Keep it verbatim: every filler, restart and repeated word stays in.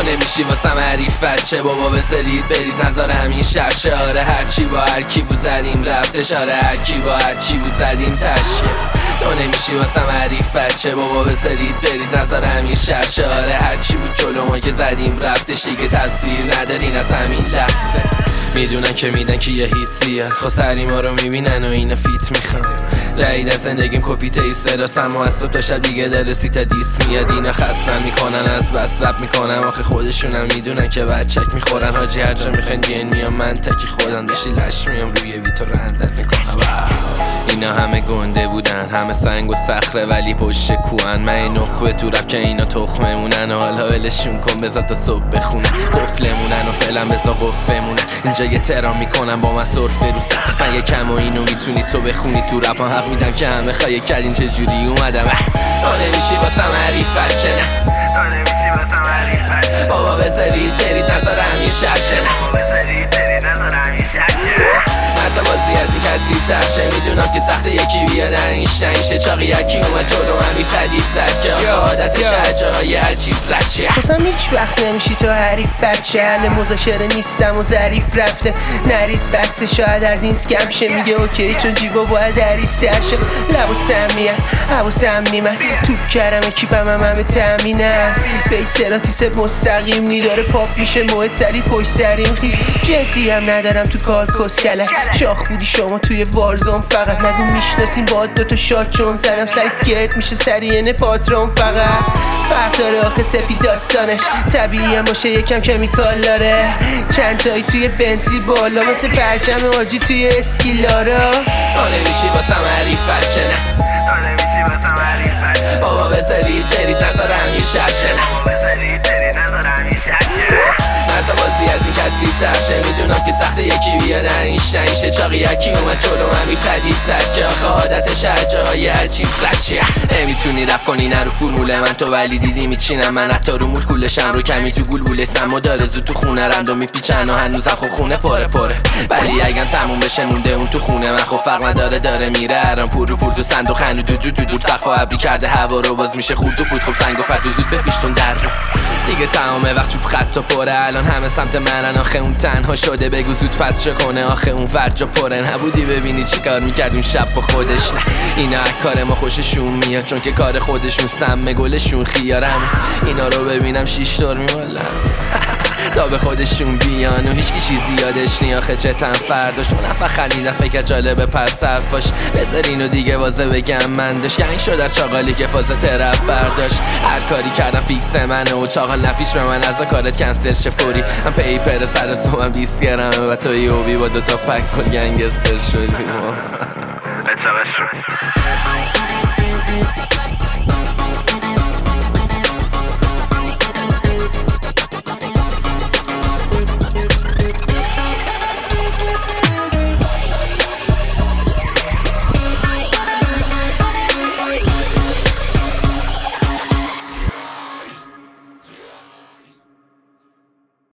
نمیشی واسم حریفت چه بابا بذارید برید نظر همین شرشه. آره هرچی با هرکی بود زدیم رفتش. آره هرکی با هرچی بود زدیم تشه. تو نمیشی واسم حریفت چه بابا بذارید برید نظر همین شرشه. آره هرچی بود جلو ما که زدیم رفتش دیگه تصویر ندارین از همین لحظه. میدونن که میدن که یه هیت زیاد خود سری ما رو میبینن و اینو فیت میخوان. جدید از زندگیم کپی تیسته راستم و از صبح تا شب دیگه در رسیت دیس میاد. اینا خستم میکنن از بس رپ میکنم آخه خودشونم میدونن که بچک میخورن. حاجی هر جا میخواین بیان میام من تکی خودم داشتی لش میام روی بیتو رندت میکنم. اینا همه گنده بودن همه سنگ و صخره ولی پشت کوهن. من این نخبه تو رپ که اینا تخممونن و حالا ولشون کن بذار تا صبح بخونن. طفلمونن و فعلا بذار قفمونن. اینجا یه ترام میکنم با من سرفه رو سخت. من یه کم و اینو میتونی تو بخونی تو رپ ها حق میدم که همه خواهی کردین چجوری اومدم. تو نمیشی واسم حریفت چه نه تو نمیشی واسم حریفت بابا بذارید برید نظر همین شرشه نه حتی بازی از این کسی ترشه. میدونم که سخته یکی بیاد در این شنشه. چاقی یکی اومد جلو همین صدید زد که آخه عادتش هرجا های هر چیز رد شه. خواستم هیچ وقت نمیشی تو حریف بچه. اهل مذاکره نیستم و ظریف رفته نریز بسته شاید از این سکم شه. میگه اوکی چون جیبا باید هریز ترشه. لب و سمیه حواسم نیمه توپ کردم کیپم هم همه تامینم. بیسراتیس مستقیم میداره پاپ میشه موعد سری پشت سریم خیز. جدی هم ندارم تو کار کسکله. شاخ بودی شما توی وارزون فقط نگو میشناسیم باد دوتا شات چون زدم سرت گرد میشه سریعه پاترون. فقط فرق داره آخه سپید داستانش طبیعی هم باشه یکم کمیکال داره. چند تایی توی بنزلی بالا مثل پرچم آجی توی اسکیلارا. تو نمیشی واسم حریفت چه نه تو نمیشی واسم حریفت بابا بذارید برید نظر همین شرشه نه مرد بازی از این کسی ترشه. میدونم که سخته یکی بیاد در این شنشه. چاقی یکی اومد جلو همین صدید زد که آخه عادتش هر جاهای عجیب رد شه. نمیتونی رپ کنی نرو فرمول من تو ولی دیدی میچینم من حتی رو مول کولشم رو کمی تو گول بولستم و داره زود تو خونه رندو میپیچن و هنوزم خب خونه پاره پاره. ولی اگه تموم بشه مونده اون تو خونه من خب فرق نداره داره میره هرام پور رو پول تو صندوق هنو دو دو دو دو سقف ابری کرده هوا رو باز میشه خورد و بود. خب سنگ و پد و زود بپیشتون در رو دیگه تمامه وقت چوب خط و پره. الان همه سمت منن آخه اون تنها شده بگو زود پس چه کنه آخه اون ورجا پره. نبودی ببینی چی کار میکردیم شب با خودش نه اینا کار ما خوششون میاد چون که کار خودشون سمه گلشون خیارم. اینا رو ببینم شیش دور میمالم تا به خودشون بیان و هیچکی چیزی یادش نی آخه چتن فرداشون افا خلیدن فکر جالبه پس حرفاش. بذار اینو دیگه وازه بگم من داشت گنگ شد در چاقالی که فاز ترپ برداشت. هر کاری کردم فیکس منه و چاقال نپیش به من از کارت کنسل شه فوری. من پیپر سر صبحم بیست گرمه و تو یوبی با دوتا پک کل گنگستر شدیم.